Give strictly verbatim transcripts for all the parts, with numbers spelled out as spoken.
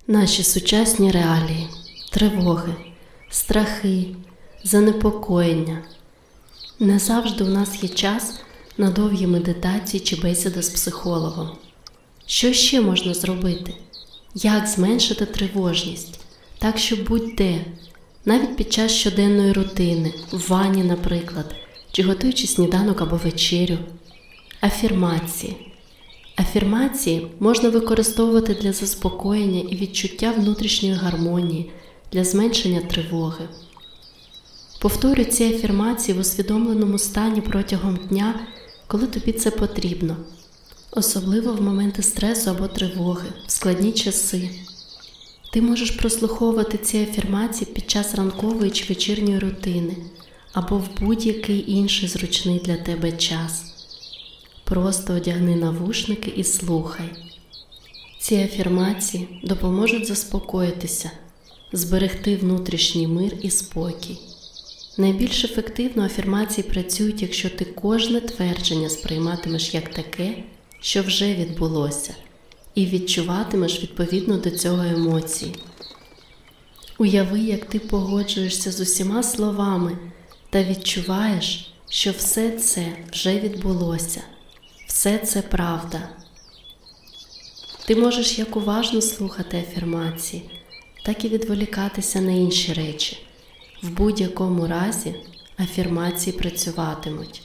Наші сучасні реалії, тривоги, страхи, занепокоєння. Не завжди у нас є час на довгі медитації чи бесіди з психологом. Що ще можна зробити? Як зменшити тривожність? Так, щоб будь-де, навіть під час щоденної рутини, в ванні, наприклад, чи готуючи сніданок або вечерю. Афірмації. Афірмації можна використовувати для заспокоєння і відчуття внутрішньої гармонії, для зменшення тривоги. Повторюй ці афірмації в усвідомленому стані протягом дня, коли тобі це потрібно, особливо в моменти стресу або тривоги, в складні часи. Ти можеш прослуховувати ці афірмації під час ранкової чи вечірньої рутини, або в будь-який інший зручний для тебе час. Просто одягни навушники і слухай. Ці афірмації допоможуть заспокоїтися, зберегти внутрішній мир і спокій. Найбільш ефективно афірмації працюють, якщо ти кожне твердження сприйматимеш як таке, що вже відбулося, і відчуватимеш відповідно до цього емоції. Уяви, як ти погоджуєшся з усіма словами та відчуваєш, що все це вже відбулося. Все це правда. Ти можеш як уважно слухати афірмації, так і відволікатися на інші речі. В будь-якому разі афірмації працюватимуть.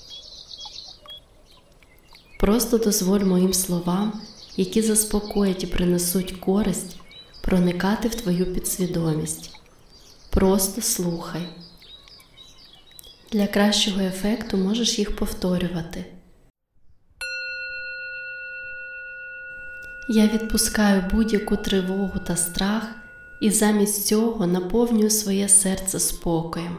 Просто дозволь моїм словам, які заспокоять і принесуть користь, проникати в твою підсвідомість. Просто слухай. Для кращого ефекту можеш їх повторювати. Я відпускаю будь-яку тривогу та страх і замість цього наповнюю своє серце спокоєм.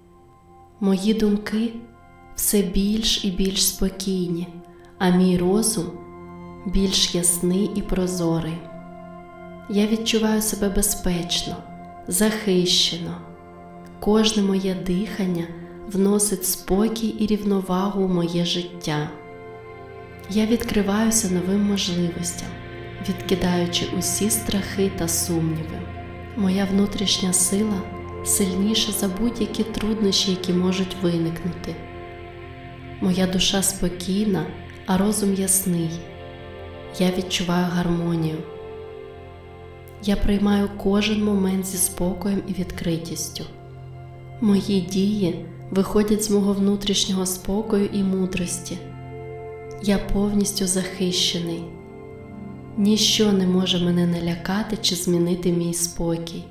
Мої думки все більш і більш спокійні, а мій розум більш ясний і прозорий. Я відчуваю себе безпечно, захищено. Кожне моє дихання вносить спокій і рівновагу у моє життя. Я відкриваюся новим можливостям, відкидаючи усі страхи та сумніви. Моя внутрішня сила сильніша за будь-які труднощі, які можуть виникнути. Моя душа спокійна, а розум ясний. Я відчуваю гармонію. Я приймаю кожен момент зі спокоєм і відкритістю. Мої дії виходять з мого внутрішнього спокою і мудрості. Я повністю захищений. Ніщо не може мене налякати чи змінити мій спокій.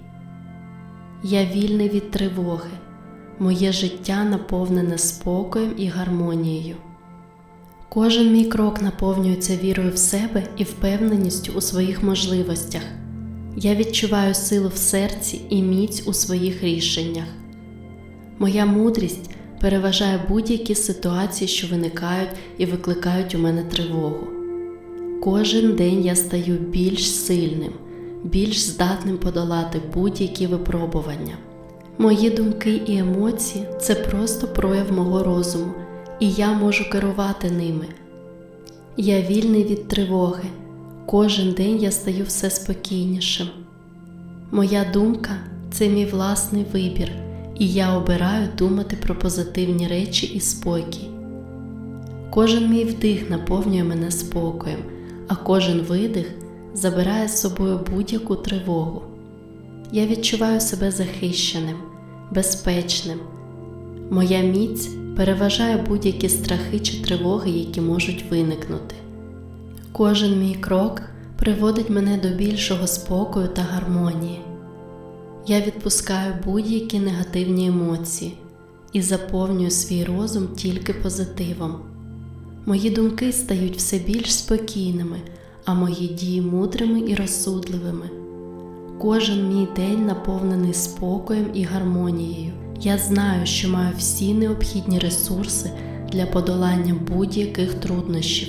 Я вільний від тривоги. Моє життя наповнене спокоєм і гармонією. Кожен мій крок наповнюється вірою в себе і впевненістю у своїх можливостях. Я відчуваю силу в серці і міць у своїх рішеннях. Моя мудрість переважає будь-які ситуації, що виникають і викликають у мене тривогу. Кожен день я стаю більш сильним, більш здатним подолати будь-які випробування. Мої думки і емоції – це просто прояв мого розуму, і я можу керувати ними. Я вільний від тривоги. Кожен день я стаю все спокійнішим. Моя думка – це мій власний вибір, і я обираю думати про позитивні речі і спокій. Кожен мій вдих наповнює мене спокоєм, а кожен видих забирає з собою будь-яку тривогу. Я відчуваю себе захищеним, безпечним. Моя міць переважає будь-які страхи чи тривоги, які можуть виникнути. Кожен мій крок приводить мене до більшого спокою та гармонії. Я відпускаю будь-які негативні емоції і заповнюю свій розум тільки позитивом. Мої думки стають все більш спокійними, а мої дії мудрими і розсудливими. Кожен мій день наповнений спокоєм і гармонією. Я знаю, що маю всі необхідні ресурси для подолання будь-яких труднощів.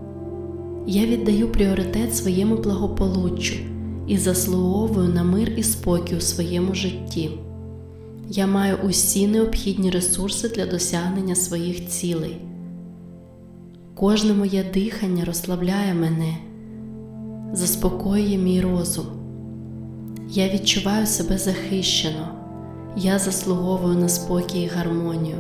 Я віддаю пріоритет своєму благополуччю і заслуговую на мир і спокій у своєму житті. Я маю усі необхідні ресурси для досягнення своїх цілей. Кожне моє дихання розслабляє мене, заспокоює мій розум. Я відчуваю себе захищено. Я заслуговую на спокій і гармонію.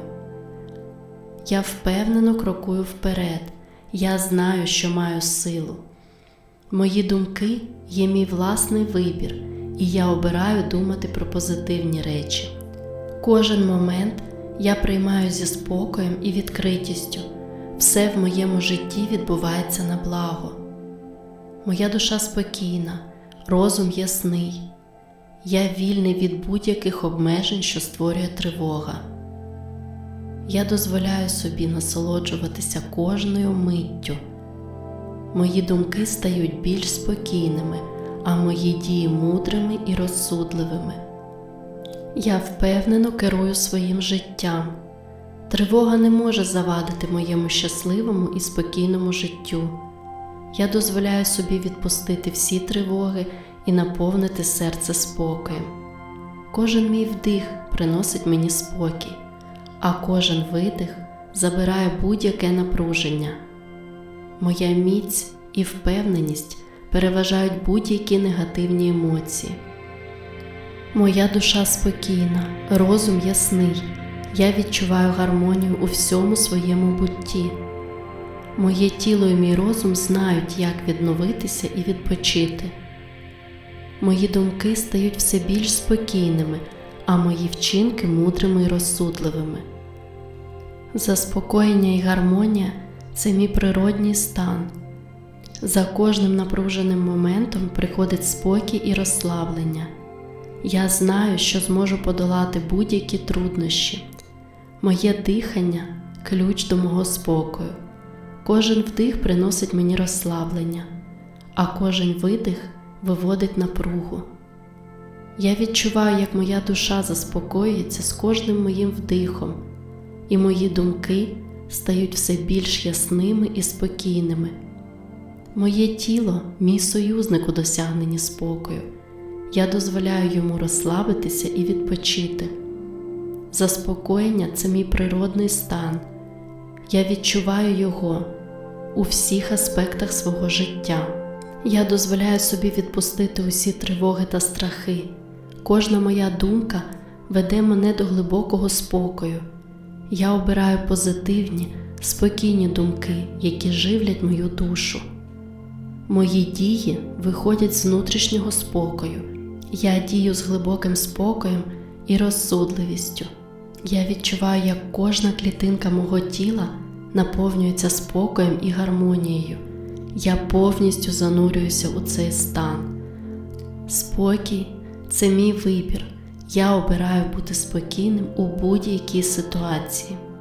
Я впевнено крокую вперед. Я знаю, що маю силу. Мої думки є мій власний вибір, і я обираю думати про позитивні речі. Кожен момент я приймаю зі спокоєм і відкритістю. Все в моєму житті відбувається на благо. Моя душа спокійна, розум ясний. Я вільний від будь-яких обмежень, що створює тривога. Я дозволяю собі насолоджуватися кожною миттю. Мої думки стають більш спокійними, а мої дії мудрими і розсудливими. Я впевнено керую своїм життям. Тривога не може завадити моєму щасливому і спокійному життю. Я дозволяю собі відпустити всі тривоги і наповнити серце спокоєм. Кожен мій вдих приносить мені спокій, а кожен видих забирає будь-яке напруження. Моя міць і впевненість переважають будь-які негативні емоції. Моя душа спокійна, розум ясний. Я відчуваю гармонію у всьому своєму бутті. Моє тіло і мій розум знають, як відновитися і відпочити. Мої думки стають все більш спокійними, а мої вчинки мудрими і розсудливими. Заспокоєння і гармонія – це мій природній стан. За кожним напруженим моментом приходить спокій і розслаблення. Я знаю, що зможу подолати будь-які труднощі. Моє дихання – ключ до мого спокою. Кожен вдих приносить мені розслаблення, а кожен видих виводить напругу. Я відчуваю, як моя душа заспокоюється з кожним моїм вдихом, і мої думки стають все більш ясними і спокійними. Моє тіло – мій союзник у досягненні спокою. Я дозволяю йому розслабитися і відпочити. Заспокоєння – це мій природний стан. Я відчуваю його у всіх аспектах свого життя. Я дозволяю собі відпустити усі тривоги та страхи. Кожна моя думка веде мене до глибокого спокою. Я обираю позитивні, спокійні думки, які живлять мою душу. Мої дії виходять з внутрішнього спокою. Я дію з глибоким спокоєм і розсудливістю. Я відчуваю, як кожна клітинка мого тіла наповнюється спокоєм і гармонією. Я повністю занурююся у цей стан. Спокій – це мій вибір. Я обираю бути спокійним у будь-якій ситуації.